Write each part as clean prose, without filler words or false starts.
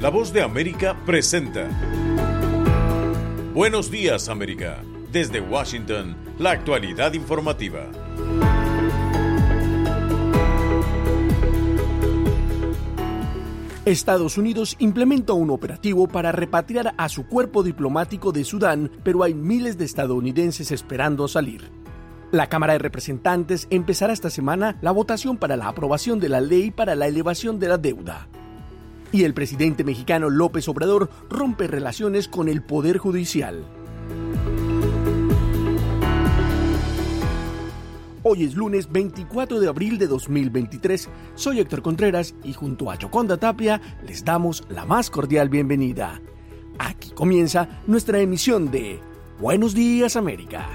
La Voz de América presenta Buenos Días, América. Desde Washington, la actualidad informativa. Estados Unidos implementa un operativo para repatriar a su cuerpo diplomático de Sudán, pero hay miles de estadounidenses esperando salir. La Cámara de Representantes empezará esta semana la votación para la aprobación de la ley para la elevación de la deuda. Y el presidente mexicano López Obrador rompe relaciones con el Poder Judicial. Hoy es lunes 24 de abril de 2023. Soy Héctor Contreras y junto a Yoconda Tapia les damos la más cordial bienvenida. Aquí comienza nuestra emisión de Buenos Días, América.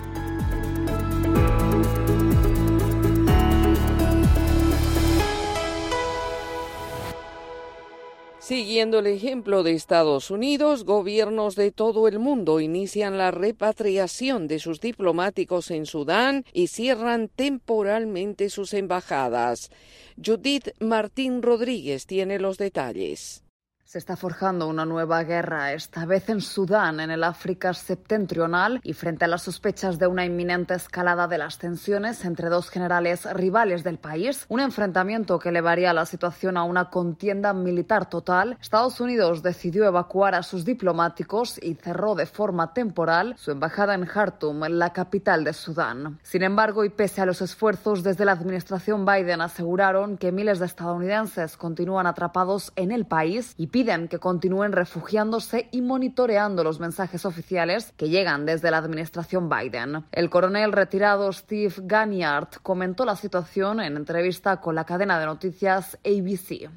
Siguiendo el ejemplo de Estados Unidos, gobiernos de todo el mundo inician la repatriación de sus diplomáticos en Sudán y cierran temporalmente sus embajadas. Judith Martín Rodríguez tiene los detalles. Se está forjando una nueva guerra, esta vez en Sudán, en el África septentrional, y frente a las sospechas de una inminente escalada de las tensiones entre dos generales rivales del país, un enfrentamiento que elevaría la situación a una contienda militar total, Estados Unidos decidió evacuar a sus diplomáticos y cerró de forma temporal su embajada en Jartum, la capital de Sudán. Sin embargo, y pese a los esfuerzos desde la administración Biden, aseguraron que miles de estadounidenses continúan atrapados en el país y piden que continúen refugiándose y monitoreando los mensajes oficiales que llegan desde la administración Biden. El coronel retirado Steve Ganyard comentó la situación en entrevista con la cadena de noticias ABC.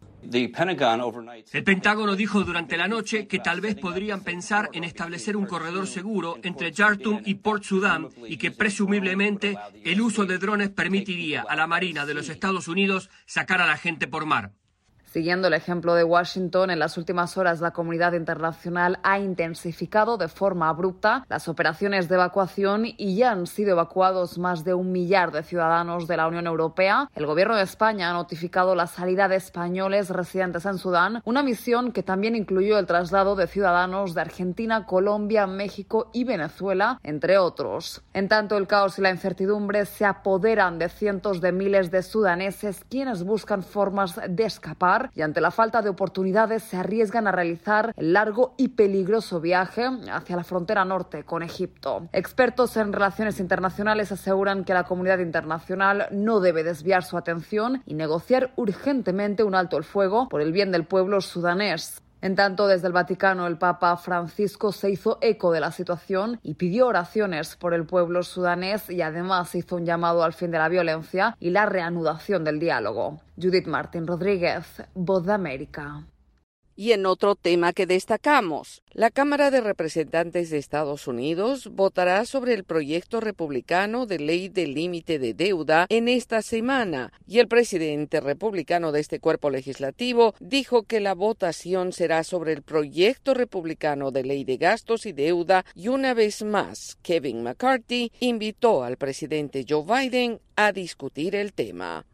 El Pentágono dijo durante la noche que tal vez podrían pensar en establecer un corredor seguro entre Jartum y Port Sudán y que presumiblemente el uso de drones permitiría a la Marina de los Estados Unidos sacar a la gente por mar. Siguiendo el ejemplo de Washington, en las últimas horas la comunidad internacional ha intensificado de forma abrupta las operaciones de evacuación y ya han sido evacuados más de 1 millar de ciudadanos de la Unión Europea. El gobierno de España ha notificado la salida de españoles residentes en Sudán, una misión que también incluyó el traslado de ciudadanos de Argentina, Colombia, México y Venezuela, entre otros. En tanto, el caos y la incertidumbre se apoderan de cientos de miles de sudaneses quienes buscan formas de escapar y ante la falta de oportunidades se arriesgan a realizar el largo y peligroso viaje hacia la frontera norte con Egipto. Expertos en relaciones internacionales aseguran que la comunidad internacional no debe desviar su atención y negociar urgentemente un alto el fuego por el bien del pueblo sudanés. En tanto, desde el Vaticano, el Papa Francisco se hizo eco de la situación y pidió oraciones por el pueblo sudanés y además hizo un llamado al fin de la violencia y la reanudación del diálogo. Judith Martín Rodríguez, Voz de América. Y en otro tema que destacamos, la Cámara de Representantes de Estados Unidos votará sobre el proyecto republicano de ley del límite de deuda en esta semana, y el presidente republicano de este cuerpo legislativo dijo que la votación será sobre el proyecto republicano de ley de gastos y deuda, y una vez más, Kevin McCarthy invitó al presidente Joe Biden a discutir el tema.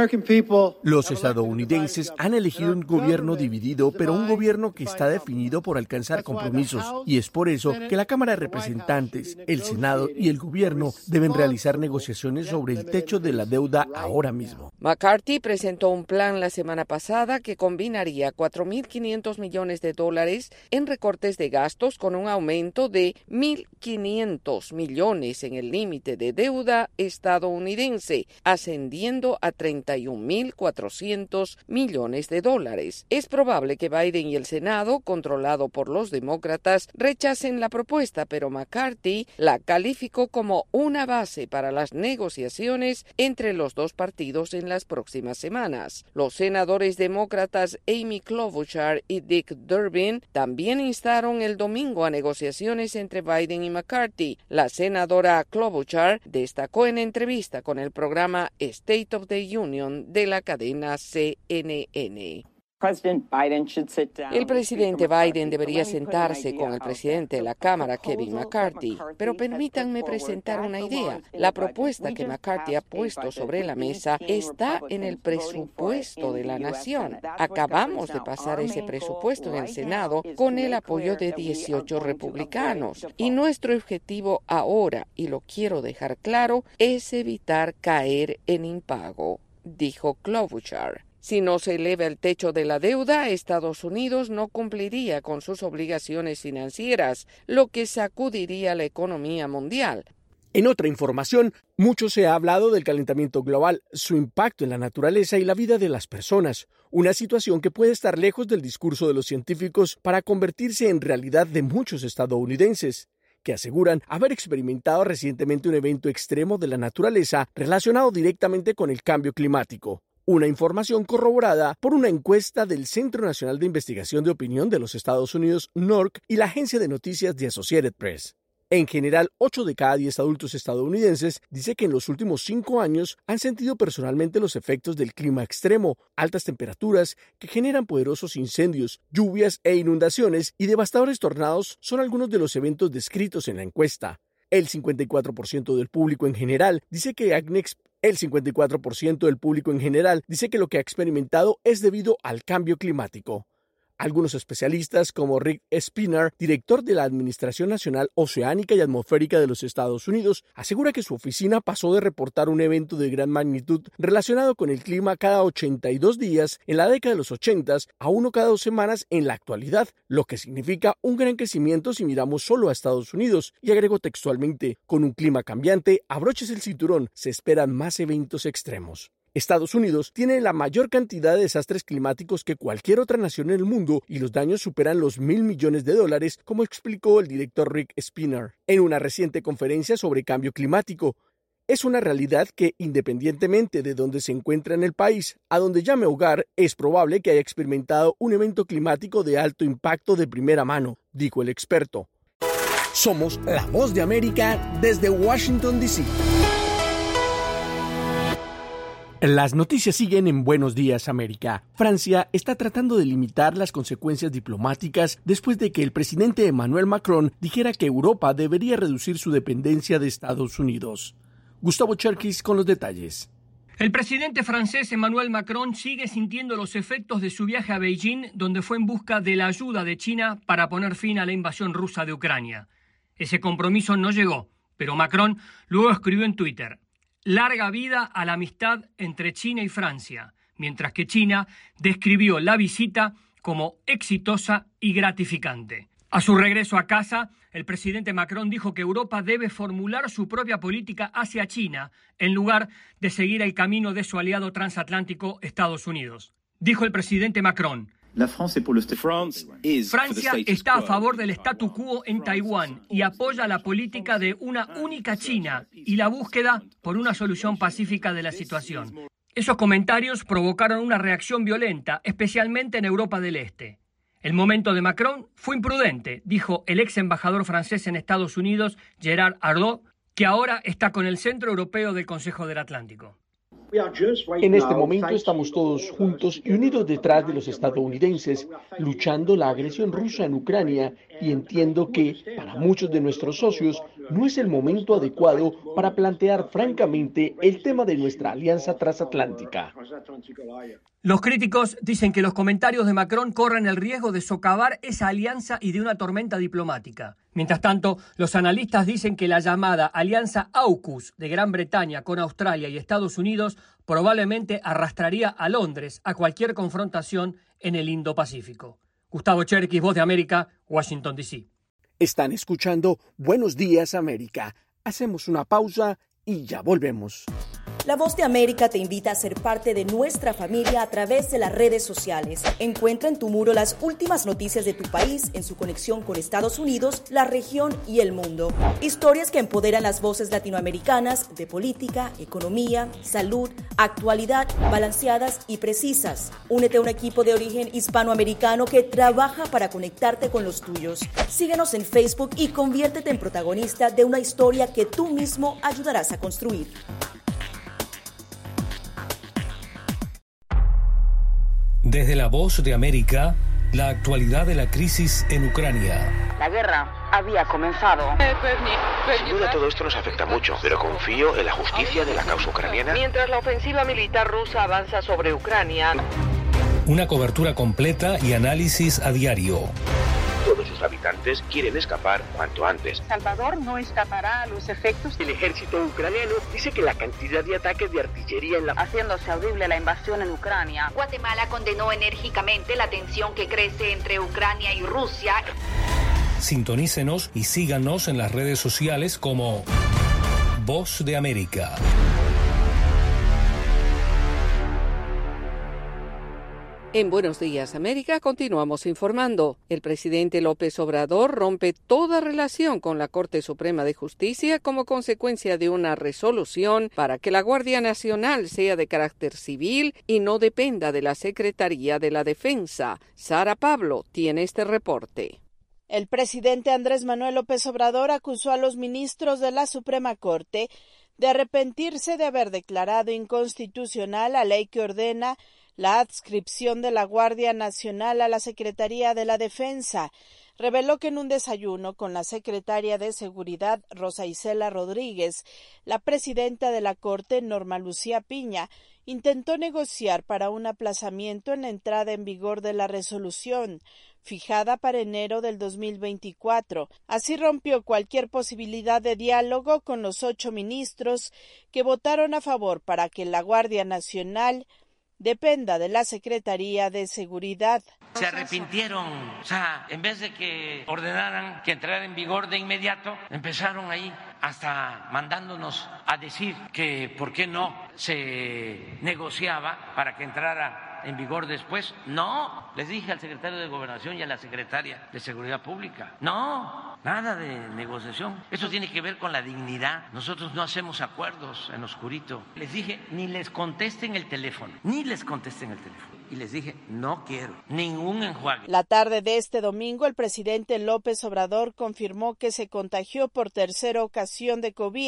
Los estadounidenses han elegido un gobierno dividido, pero un gobierno que está definido por alcanzar compromisos, y es por eso que la Cámara de Representantes, el Senado y el gobierno deben realizar negociaciones sobre el techo de la deuda ahora mismo. McCarthy presentó un plan la semana pasada que combinaría $4.500 millones en recortes de gastos con un aumento de $1.500 millones en el límite de deuda estadounidense, ascendiendo a $31.400 millones. Es probable que Biden y el Senado, controlado por los demócratas, rechacen la propuesta, pero McCarthy la calificó como una base para las negociaciones entre los dos partidos en las próximas semanas. Los senadores demócratas Amy Klobuchar y Dick Durbin también instaron el domingo a negociaciones entre Biden y McCarthy. La senadora Klobuchar destacó en entrevista con el programa State of the Union de la cadena CNN. El presidente Biden debería sentarse con el presidente de la Cámara, Kevin McCarthy, pero permítanme presentar una idea. La propuesta que McCarthy ha puesto sobre la mesa está en el presupuesto de la nación. Acabamos de pasar ese presupuesto en el Senado con el apoyo de 18 republicanos. Y nuestro objetivo ahora, y lo quiero dejar claro, es evitar caer en impago, dijo Klobuchar. Si no se eleva el techo de la deuda, Estados Unidos no cumpliría con sus obligaciones financieras, lo que sacudiría la economía mundial. En otra información, mucho se ha hablado del calentamiento global, su impacto en la naturaleza y la vida de las personas, una situación que puede estar lejos del discurso de los científicos para convertirse en realidad de muchos estadounidenses, que aseguran haber experimentado recientemente un evento extremo de la naturaleza relacionado directamente con el cambio climático. Una información corroborada por una encuesta del Centro Nacional de Investigación de Opinión de los Estados Unidos, NORC, y la agencia de noticias The Associated Press. En general, 8 de cada 10 adultos estadounidenses dice que en los últimos 5 años han sentido personalmente los efectos del clima extremo, altas temperaturas que generan poderosos incendios, lluvias e inundaciones, y devastadores tornados son algunos de los eventos descritos en la encuesta. El 54% del público en general dice que lo que ha experimentado es debido al cambio climático. Algunos especialistas, como Rick Spinner, director de la Administración Nacional Oceánica y Atmosférica de los Estados Unidos, asegura que su oficina pasó de reportar un evento de gran magnitud relacionado con el clima cada 82 días en la década de los 80 a uno cada 2 semanas en la actualidad, lo que significa un gran crecimiento si miramos solo a Estados Unidos, y agregó textualmente: con un clima cambiante, abróchese el cinturón, se esperan más eventos extremos. Estados Unidos tiene la mayor cantidad de desastres climáticos que cualquier otra nación en el mundo y los daños superan los $1,000 millones, como explicó el director Rick Spinner en una reciente conferencia sobre cambio climático. Es una realidad que, independientemente de dónde se encuentra en el país, a donde llame hogar, es probable que haya experimentado un evento climático de alto impacto de primera mano, dijo el experto. Somos la voz de América desde Washington, D.C. Las noticias siguen en Buenos Días, América. Francia está tratando de limitar las consecuencias diplomáticas después de que el presidente Emmanuel Macron dijera que Europa debería reducir su dependencia de Estados Unidos. Gustavo Cherkis con los detalles. El presidente francés Emmanuel Macron sigue sintiendo los efectos de su viaje a Beijing, donde fue en busca de la ayuda de China para poner fin a la invasión rusa de Ucrania. Ese compromiso no llegó, pero Macron luego escribió en Twitter: larga vida a la amistad entre China y Francia, mientras que China describió la visita como exitosa y gratificante. A su regreso a casa, el presidente Macron dijo que Europa debe formular su propia política hacia China, en lugar de seguir el camino de su aliado transatlántico Estados Unidos. Dijo el presidente Macron: Francia está a favor del statu quo en Taiwán y apoya la política de una única China y la búsqueda por una solución pacífica de la situación. Esos comentarios provocaron una reacción violenta, especialmente en Europa del Este. El momento de Macron fue imprudente, dijo el ex embajador francés en Estados Unidos, Gerard Arnault, que ahora está con el Centro Europeo del Consejo del Atlántico. En este momento estamos todos juntos y unidos detrás de los estadounidenses, luchando la agresión rusa en Ucrania, y entiendo que, para muchos de nuestros socios, no es el momento adecuado para plantear francamente el tema de nuestra alianza transatlántica. Los críticos dicen que los comentarios de Macron corren el riesgo de socavar esa alianza y de una tormenta diplomática. Mientras tanto, los analistas dicen que la llamada Alianza AUKUS de Gran Bretaña con Australia y Estados Unidos probablemente arrastraría a Londres a cualquier confrontación en el Indo-Pacífico. Gustavo Cherkis, Voz de América, Washington, D.C. Están escuchando Buenos Días, América. Hacemos una pausa y ya volvemos. La Voz de América te invita a ser parte de nuestra familia a través de las redes sociales. Encuentra en tu muro las últimas noticias de tu país en su conexión con Estados Unidos, la región y el mundo. Historias que empoderan las voces latinoamericanas de política, economía, salud, actualidad, balanceadas y precisas. Únete a un equipo de origen hispanoamericano que trabaja para conectarte con los tuyos. Síguenos en Facebook y conviértete en protagonista de una historia que tú mismo ayudarás a construir. Desde La Voz de América, la actualidad de la crisis en Ucrania. La guerra había comenzado. Sin duda todo esto nos afecta mucho, pero confío en la justicia de la causa ucraniana. Mientras la ofensiva militar rusa avanza sobre Ucrania. Una cobertura completa y análisis a diario. Todos sus habitantes quieren escapar cuanto antes. Salvador no escapará a los efectos. El ejército ucraniano dice que la cantidad de ataques de artillería en la... Haciéndose audible la invasión en Ucrania. Guatemala condenó enérgicamente la tensión que crece entre Ucrania y Rusia. Sintonícenos y síganos en las redes sociales como Voz de América. En Buenos Días, América, continuamos informando. El presidente López Obrador rompe toda relación con la Corte Suprema de Justicia como consecuencia de una resolución para que la Guardia Nacional sea de carácter civil y no dependa de la Secretaría de la Defensa. Sara Pablo tiene este reporte. El presidente Andrés Manuel López Obrador acusó a los ministros de la Suprema Corte de arrepentirse de haber declarado inconstitucional la ley que ordena la adscripción de la Guardia Nacional a la Secretaría de la Defensa. Reveló que en un desayuno con la secretaria de Seguridad, Rosa Isela Rodríguez, la presidenta de la Corte, Norma Lucía Piña, intentó negociar para un aplazamiento en la entrada en vigor de la resolución, fijada para enero del 2024. Así rompió cualquier posibilidad de diálogo con los 8 ministros que votaron a favor para que la Guardia Nacional dependa de la Secretaría de Seguridad. Se arrepintieron, en vez de que ordenaran que entrara en vigor de inmediato, empezaron ahí hasta mandándonos a decir que por qué no se negociaba para que entrara en vigor después. No, les dije al secretario de Gobernación y a la secretaria de Seguridad Pública, no, nada de negociación. Eso tiene que ver con la dignidad. Nosotros no hacemos acuerdos en oscurito. Les dije, ni les contesten el teléfono, Y les dije, no quiero ningún enjuague. La tarde de este domingo, el presidente López Obrador confirmó que se contagió por tercera ocasión de COVID.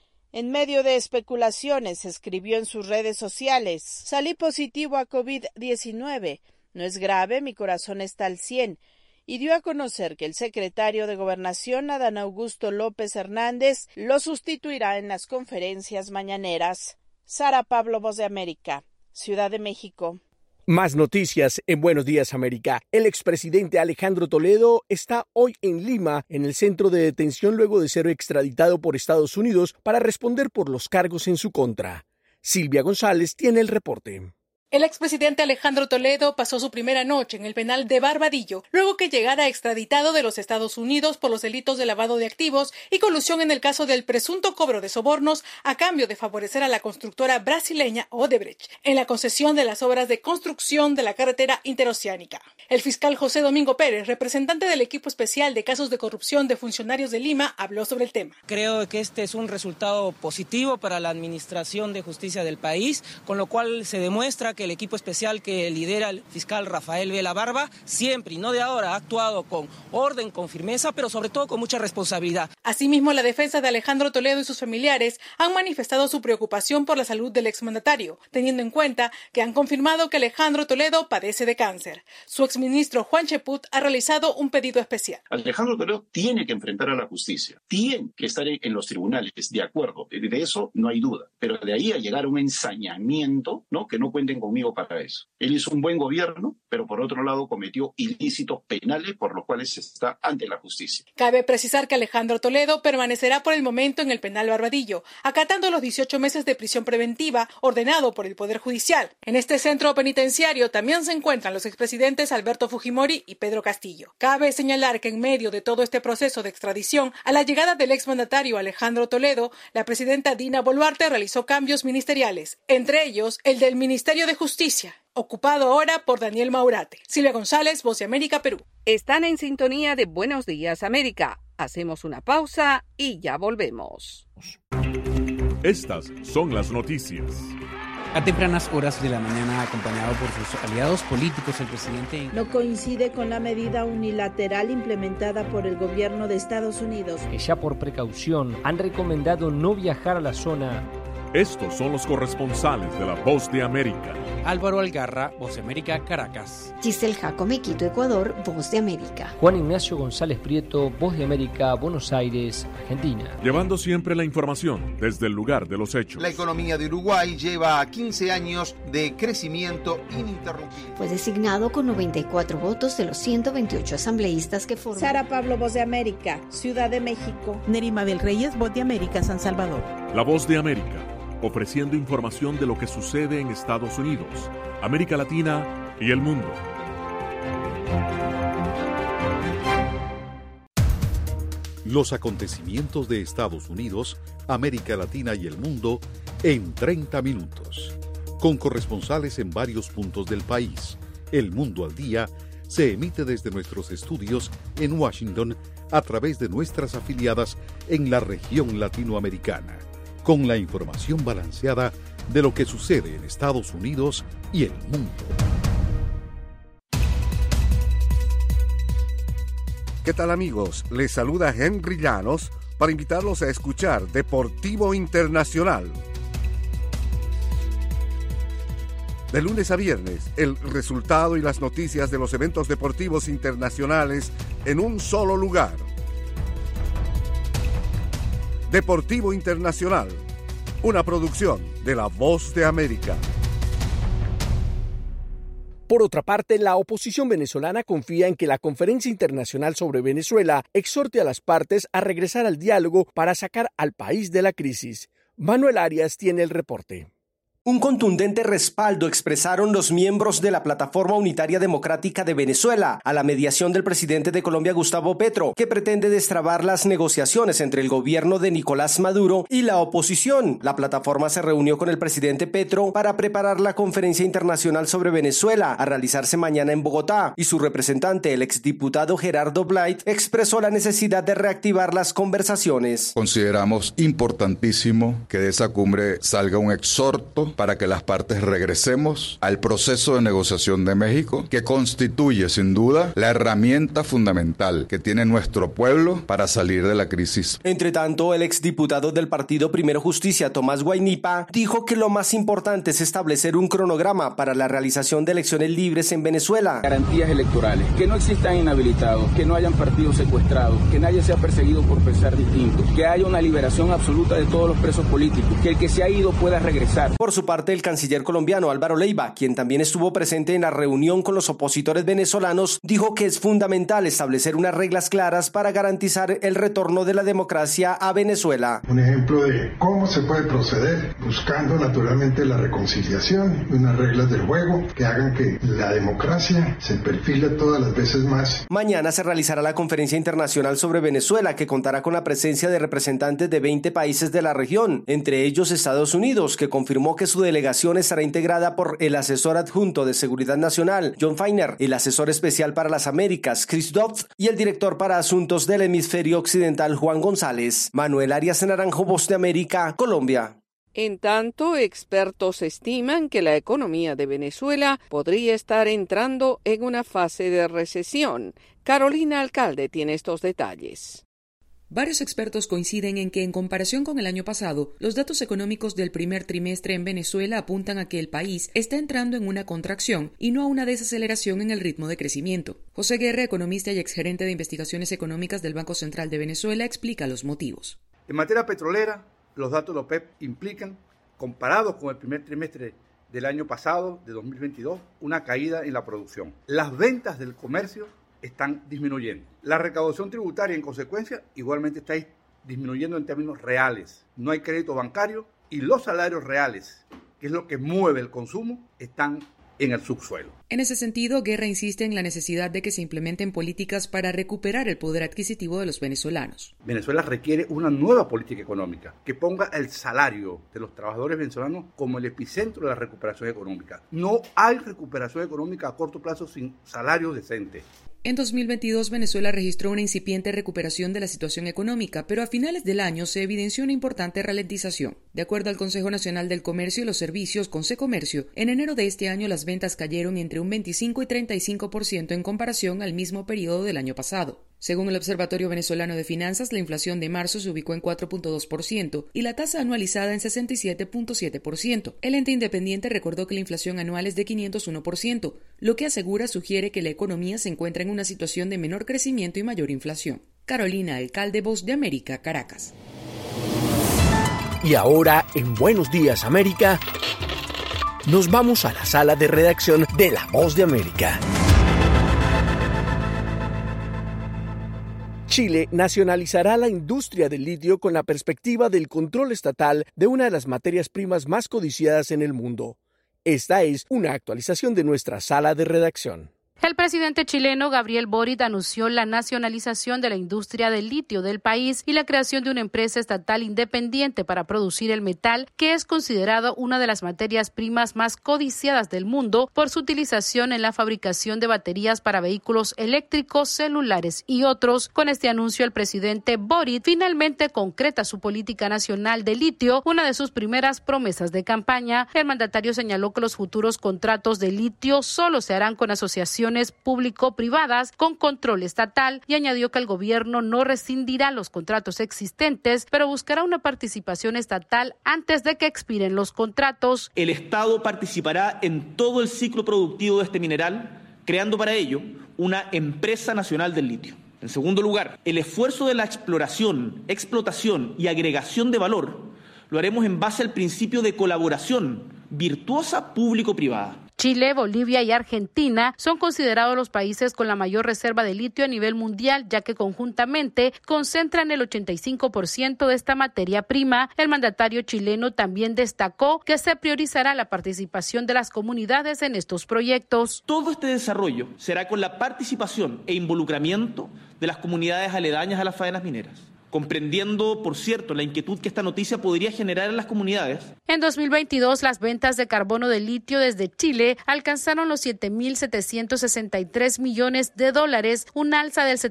En medio de especulaciones, escribió en sus redes sociales: salí positivo a COVID-19, no es grave, mi corazón está al 100, y dio a conocer que el secretario de Gobernación, Adán Augusto López Hernández, lo sustituirá en las conferencias mañaneras. Sara Pablo, Voz de América, Ciudad de México. Más noticias en Buenos Días, América. El expresidente Alejandro Toledo está hoy en Lima, en el centro de detención, luego de ser extraditado por Estados Unidos para responder por los cargos en su contra. Silvia González tiene el reporte. El expresidente Alejandro Toledo pasó su primera noche en el penal de Barbadillo, luego que llegara extraditado de los Estados Unidos por los delitos de lavado de activos y colusión en el caso del presunto cobro de sobornos a cambio de favorecer a la constructora brasileña Odebrecht en la concesión de las obras de construcción de la carretera interoceánica. El fiscal José Domingo Pérez, representante del equipo especial de casos de corrupción de funcionarios de Lima, habló sobre el tema. Creo que este es un resultado positivo para la administración de justicia del país, con lo cual se demuestra que el equipo especial que lidera el fiscal Rafael Vela Barba siempre y no de ahora ha actuado con orden, con firmeza, pero sobre todo con mucha responsabilidad. Asimismo, la defensa de Alejandro Toledo y sus familiares han manifestado su preocupación por la salud del exmandatario, teniendo en cuenta que han confirmado que Alejandro Toledo padece de cáncer. Su exministro Juan Cheput ha realizado un pedido especial. Alejandro Toledo tiene que enfrentar a la justicia, tiene que estar en los tribunales, de acuerdo, de eso no hay duda, pero de ahí a llegar a un ensañamiento, ¿no? Que no cuenten conmigo para eso. Él hizo un buen gobierno, pero por otro lado cometió ilícitos penales por los cuales está ante la justicia. Cabe precisar que Alejandro Toledo permanecerá por el momento en el penal Barbadillo, acatando los 18 meses de prisión preventiva ordenado por el Poder Judicial. En este centro penitenciario también se encuentran los expresidentes Alberto Fujimori y Pedro Castillo. Cabe señalar que en medio de todo este proceso de extradición, a la llegada del exmandatario Alejandro Toledo, la presidenta Dina Boluarte realizó cambios ministeriales, entre ellos el del Ministerio de Justicia, ocupado ahora por Daniel Maurate. Silvia González, Voz de América, Perú. Están en sintonía de Buenos Días, América. Hacemos una pausa y ya volvemos. Estas son las noticias. A tempranas horas de la mañana, acompañado por sus aliados políticos, el presidente no coincide con la medida unilateral implementada por el gobierno de Estados Unidos, que ya por precaución han recomendado no viajar a la zona Estos son los corresponsales de La Voz de América. Álvaro Algarra, Voz de América, Caracas. Giselle Jacome, Quito, Ecuador, Voz de América. Juan Ignacio González Prieto, Voz de América, Buenos Aires, Argentina. Llevando siempre la información desde el lugar de los hechos. La economía de Uruguay lleva 15 años de crecimiento ininterrumpido. Fue designado con 94 votos de los 128 asambleístas que forman. Sara Pablo, Voz de América, Ciudad de México. Neri Mabel Reyes, Voz de América, San Salvador. La Voz de América, ofreciendo información de lo que sucede en Estados Unidos, América Latina y el mundo. Los acontecimientos de Estados Unidos, América Latina y el mundo en 30 minutos. Con corresponsales en varios puntos del país. El Mundo al Día se emite desde nuestros estudios en Washington a través de nuestras afiliadas en la región latinoamericana, con la información balanceada de lo que sucede en Estados Unidos y el mundo. ¿Qué tal, amigos? Les saluda Henry Llanos para invitarlos a escuchar Deportivo Internacional. De lunes a viernes, el resultado y las noticias de los eventos deportivos internacionales en un solo lugar. Deportivo Internacional, una producción de La Voz de América. Por otra parte, la oposición venezolana confía en que la Conferencia Internacional sobre Venezuela exhorte a las partes a regresar al diálogo para sacar al país de la crisis. Manuel Arias tiene el reporte. Un contundente respaldo expresaron los miembros de la Plataforma Unitaria Democrática de Venezuela a la mediación del presidente de Colombia, Gustavo Petro, que pretende destrabar las negociaciones entre el gobierno de Nicolás Maduro y la oposición. La plataforma se reunió con el presidente Petro para preparar la Conferencia Internacional sobre Venezuela a realizarse mañana en Bogotá, y su representante, el exdiputado Gerardo Blight, expresó la necesidad de reactivar las conversaciones. Consideramos importantísimo que de esa cumbre salga un exhorto para que las partes regresemos al proceso de negociación de México, que constituye sin duda la herramienta fundamental que tiene nuestro pueblo para salir de la crisis. Entre tanto, el exdiputado del partido Primero Justicia, Tomás Guainipa, dijo que lo más importante es establecer un cronograma para la realización de elecciones libres en Venezuela. Garantías electorales, que no existan inhabilitados, que no hayan partidos secuestrados, que nadie sea perseguido por pensar distinto, que haya una liberación absoluta de todos los presos políticos, que el que se ha ido pueda regresar. Por su parte, el canciller colombiano Álvaro Leiva, quien también estuvo presente en la reunión con los opositores venezolanos, dijo que es fundamental establecer unas reglas claras para garantizar el retorno de la democracia a Venezuela. Un ejemplo de cómo se puede proceder, buscando naturalmente la reconciliación, unas reglas del juego que hagan que la democracia se perfile todas las veces más. Mañana se realizará la Conferencia Internacional sobre Venezuela, que contará con la presencia de representantes de 20 países de la región, entre ellos Estados Unidos, que confirmó que su delegación estará integrada por el asesor adjunto de Seguridad Nacional, John Feiner, el asesor especial para las Américas, Chris Dobbs, y el director para asuntos del hemisferio occidental, Juan González. Manuel Arias Naranjo, Voz de América, Colombia. En tanto, expertos estiman que la economía de Venezuela podría estar entrando en una fase de recesión. Carolina Alcalde tiene estos detalles. Varios expertos coinciden en que, en comparación con el año pasado, los datos económicos del primer trimestre en Venezuela apuntan a que el país está entrando en una contracción y no a una desaceleración en el ritmo de crecimiento. José Guerra, economista y exgerente de investigaciones económicas del Banco Central de Venezuela, explica los motivos. En materia petrolera, los datos de la OPEP implican, comparados con el primer trimestre del año pasado, de 2022, una caída en la producción. Las ventas del comercio están disminuyendo. La recaudación tributaria, en consecuencia, igualmente está disminuyendo en términos reales. No hay crédito bancario y los salarios reales, que es lo que mueve el consumo, están en el subsuelo. En ese sentido, Guerra insiste en la necesidad de que se implementen políticas para recuperar el poder adquisitivo de los venezolanos. Venezuela requiere una nueva política económica que ponga el salario de los trabajadores venezolanos como el epicentro de la recuperación económica. No hay recuperación económica a corto plazo sin salarios decentes. En 2022, Venezuela registró una incipiente recuperación de la situación económica, pero a finales del año se evidenció una importante ralentización. De acuerdo al Consejo Nacional del Comercio y los Servicios, Consecomercio, en enero de este año las ventas cayeron entre un 25 y 35% en comparación al mismo periodo del año pasado. Según el Observatorio Venezolano de Finanzas, la inflación de marzo se ubicó en 4.2% y la tasa anualizada en 67.7%. El ente independiente recordó que la inflación anual es de 501%, lo que asegura sugiere que la economía se encuentra en una situación de menor crecimiento y mayor inflación. Carolina Alcalde, Voz de América, Caracas. Y ahora, en Buenos Días América, nos vamos a la sala de redacción de La Voz de América. Chile nacionalizará la industria del litio con la perspectiva del control estatal de una de las materias primas más codiciadas en el mundo. Esta es una actualización de nuestra sala de redacción. El presidente chileno Gabriel Boric anunció la nacionalización de la industria del litio del país y la creación de una empresa estatal independiente para producir el metal, que es considerado una de las materias primas más codiciadas del mundo por su utilización en la fabricación de baterías para vehículos eléctricos, celulares y otros. Con este anuncio, el presidente Boric finalmente concreta su política nacional de litio, una de sus primeras promesas de campaña. El mandatario señaló que los futuros contratos de litio solo se harán con asociaciones público-privadas con control estatal y añadió que el gobierno no rescindirá los contratos existentes, pero buscará una participación estatal antes de que expiren los contratos. El Estado participará en todo el ciclo productivo de este mineral, creando para ello una empresa nacional del litio. En segundo lugar, el esfuerzo de la exploración, explotación y agregación de valor lo haremos en base al principio de colaboración virtuosa público-privada. Chile, Bolivia y Argentina son considerados los países con la mayor reserva de litio a nivel mundial, ya que conjuntamente concentran el 85% de esta materia prima. El mandatario chileno también destacó que se priorizará la participación de las comunidades en estos proyectos. Todo este desarrollo será con la participación e involucramiento de las comunidades aledañas a las faenas mineras, comprendiendo, por cierto, la inquietud que esta noticia podría generar en las comunidades. En 2022, las ventas de carbono de litio desde Chile alcanzaron los $7.763 millones, un alza del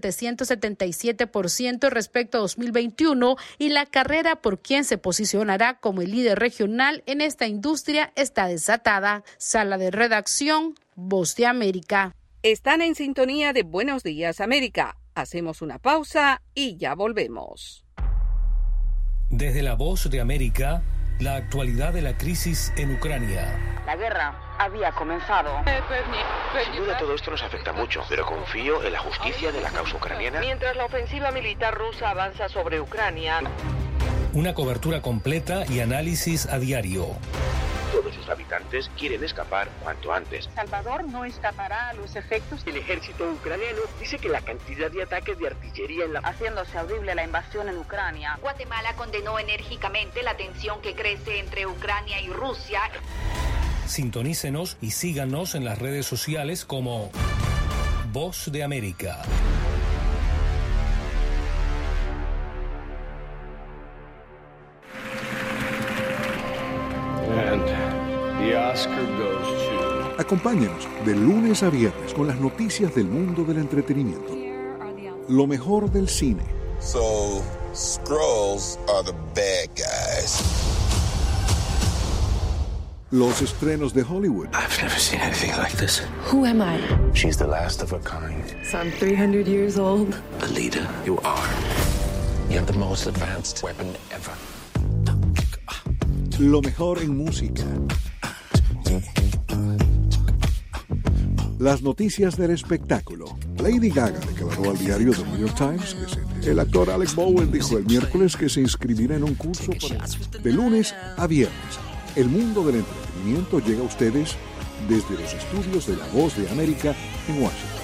777% respecto a 2021, y la carrera por quién se posicionará como el líder regional en esta industria está desatada. Sala de redacción, Voz de América. Están en sintonía de Buenos Días América. Hacemos una pausa y ya volvemos. Desde La Voz de América, la actualidad de la crisis en Ucrania. La guerra había comenzado. Sin duda todo esto nos afecta mucho, pero confío en la justicia de la causa ucraniana. Mientras la ofensiva militar rusa avanza sobre Ucrania. Una cobertura completa y análisis a diario. Todos sus habitantes quieren escapar cuanto antes. Salvador no escapará a los efectos. El ejército ucraniano dice que la cantidad de ataques de artillería haciéndose audible la invasión en Ucrania. Guatemala condenó enérgicamente la tensión que crece entre Ucrania y Rusia. Sintonícenos y síganos en las redes sociales como Voz de América. Acompáñenos de lunes a viernes con las noticias del mundo del entretenimiento. Lo mejor del cine. So, Skrulls are the bad guys. Los estrenos de Hollywood. I've never seen anything like this. Who am I? She's the last of her kind. So I'm 300 years old. The leader you are. You have the most advanced weapon ever. Lo mejor en música. Las noticias del espectáculo. Lady Gaga declaró al diario The New York Times que el actor Alec Baldwin dijo el miércoles que se inscribirá en un curso de lunes a viernes. El mundo del entretenimiento llega a ustedes desde los estudios de La Voz de América en Washington.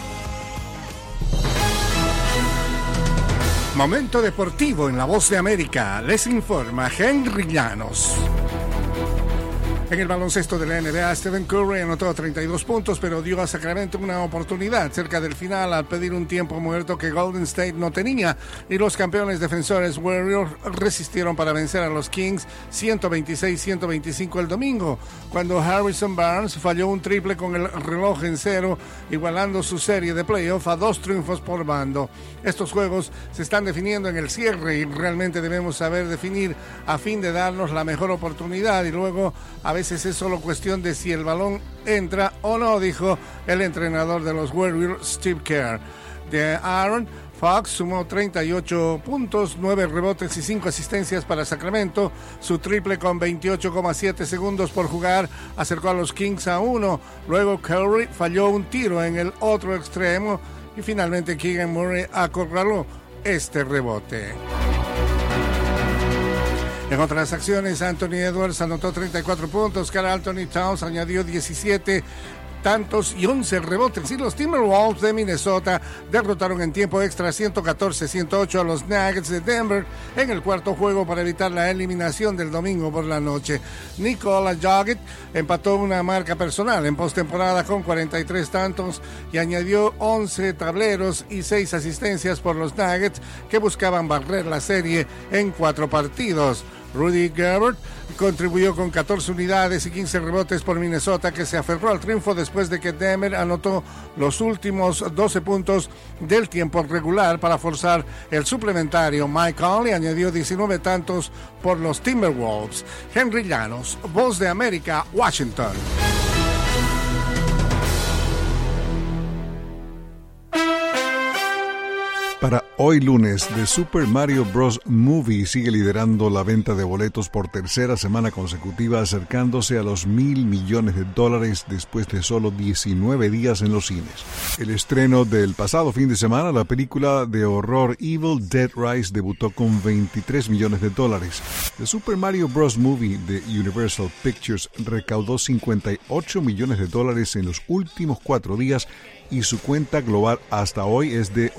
Momento deportivo en La Voz de América. Les informa Henry Llanos. En el baloncesto de la NBA, Stephen Curry anotó 32 puntos, pero dio a Sacramento una oportunidad cerca del final al pedir un tiempo muerto que Golden State no tenía, y los campeones defensores Warriors resistieron para vencer a los Kings 126-125 el domingo, cuando Harrison Barnes falló un triple con el reloj en cero, igualando su serie de playoff a 2 triunfos por bando. Estos juegos se están definiendo en el cierre y realmente debemos saber definir a fin de darnos la mejor oportunidad, y luego a veces es solo cuestión de si el balón entra o no, dijo el entrenador de los Warriors, Steve Kerr. de Aaron. Fox sumó 38 puntos, 9 rebotes y 5 asistencias para Sacramento. Su triple con 28,7 segundos por jugar acercó a los Kings a 1. Luego Curry falló un tiro en el otro extremo y finalmente Keegan Murray acorraló este rebote. En otras acciones, Anthony Edwards anotó 34 puntos, Karl Anthony Towns añadió 17 tantos y 11 rebotes, y los Timberwolves de Minnesota derrotaron en tiempo extra 114-108 a los Nuggets de Denver en el cuarto juego para evitar la eliminación del domingo por la noche. Nikola Jokic empató una marca personal en postemporada con 43 tantos y añadió 11 tableros y 6 asistencias por los Nuggets, que buscaban barrer la serie en 4 partidos. Rudy Gobert contribuyó con 14 unidades y 15 rebotes por Minnesota, que se aferró al triunfo después de que Denver anotó los últimos 12 puntos del tiempo regular para forzar el suplementario. Mike Conley añadió 19 tantos por los Timberwolves. Henry Llanos, Voz de América, Washington. Para hoy lunes, The Super Mario Bros. Movie sigue liderando la venta de boletos por tercera semana consecutiva, acercándose a los $1,000 millones después de solo 19 días en los cines. El estreno del pasado fin de semana, la película de horror Evil Dead Rise, debutó con $23 millones. The Super Mario Bros. Movie de Universal Pictures recaudó $58 millones en los últimos 4 días, y su cuenta global hasta hoy es de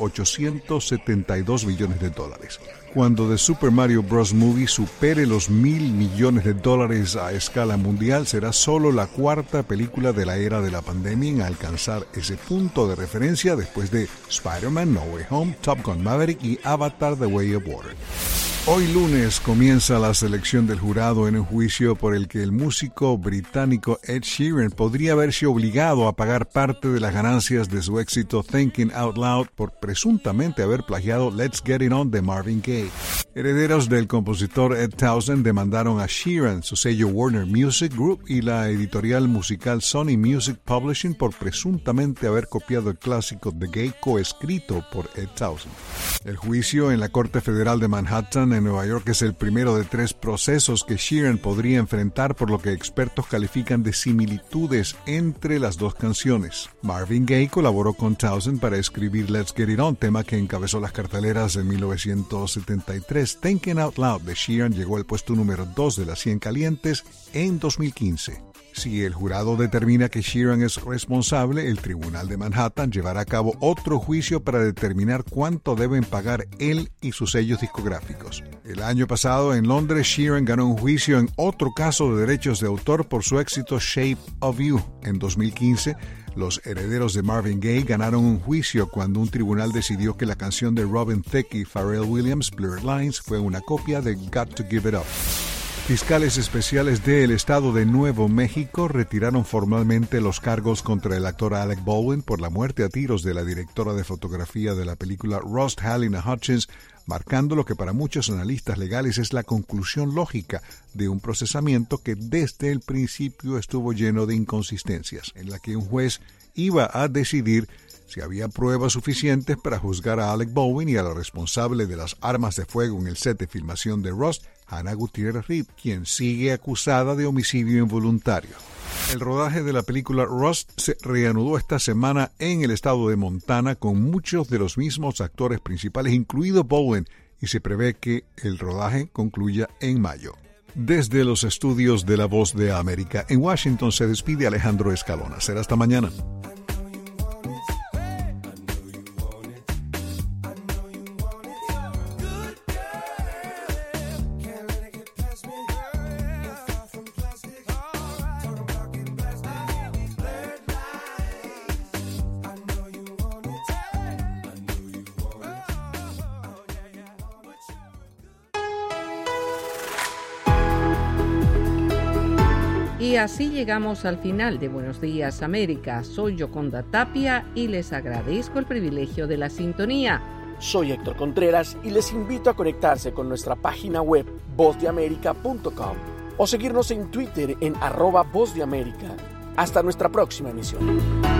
$872 millones. Cuando The Super Mario Bros. Movie supere los $1,000 millones a escala mundial, será solo la cuarta película de la era de la pandemia en alcanzar ese punto de referencia, después de Spider-Man No Way Home, Top Gun Maverick y Avatar The Way of Water. Hoy lunes comienza la selección del jurado en un juicio por el que el músico británico Ed Sheeran podría verse obligado a pagar parte de las ganancias de su éxito Thinking Out Loud por presuntamente haber plagiado Let's Get It On de Marvin Gaye. Herederos del compositor Ed Townsend demandaron a Sheeran, su sello Warner Music Group y la editorial musical Sony Music Publishing por presuntamente haber copiado el clásico The Gay coescrito por Ed Townsend. El juicio en la Corte Federal de Manhattan en Nueva York es el primero de 3 procesos que Sheeran podría enfrentar, por lo que expertos califican de similitudes entre las dos canciones. Marvin Gaye colaboró con Townsend para escribir Let's Get It On, tema que encabezó las carteleras en 1973. Thinking Out Loud de Sheeran llegó al puesto número 2 de las 100 calientes en 2015. Si el jurado determina que Sheeran es responsable, el Tribunal de Manhattan llevará a cabo otro juicio para determinar cuánto deben pagar él y sus sellos discográficos. El año pasado, en Londres, Sheeran ganó un juicio en otro caso de derechos de autor por su éxito Shape of You. En 2015, los herederos de Marvin Gaye ganaron un juicio cuando un tribunal decidió que la canción de Robin Thicke y Pharrell Williams, Blurred Lines, fue una copia de Got to Give It Up. Fiscales especiales del estado de Nuevo México retiraron formalmente los cargos contra el actor Alec Baldwin por la muerte a tiros de la directora de fotografía de la película Rust Halina Hutchins, marcando lo que para muchos analistas legales es la conclusión lógica de un procesamiento que desde el principio estuvo lleno de inconsistencias, en la que un juez iba a decidir si había pruebas suficientes para juzgar a Alec Baldwin y a la responsable de las armas de fuego en el set de filmación de Rust, Hannah Gutiérrez Reed, quien sigue acusada de homicidio involuntario. El rodaje de la película Rust se reanudó esta semana en el estado de Montana con muchos de los mismos actores principales, incluido Baldwin, y se prevé que el rodaje concluya en mayo. Desde los estudios de La Voz de América en Washington se despide Alejandro Escalona. Será hasta mañana. Y así llegamos al final de Buenos Días América. Soy Yoconda Tapia y les agradezco el privilegio de la sintonía. Soy Héctor Contreras y les invito a conectarse con nuestra página web vozdeamerica.com o seguirnos en Twitter en @vozdeamerica. Hasta nuestra próxima emisión.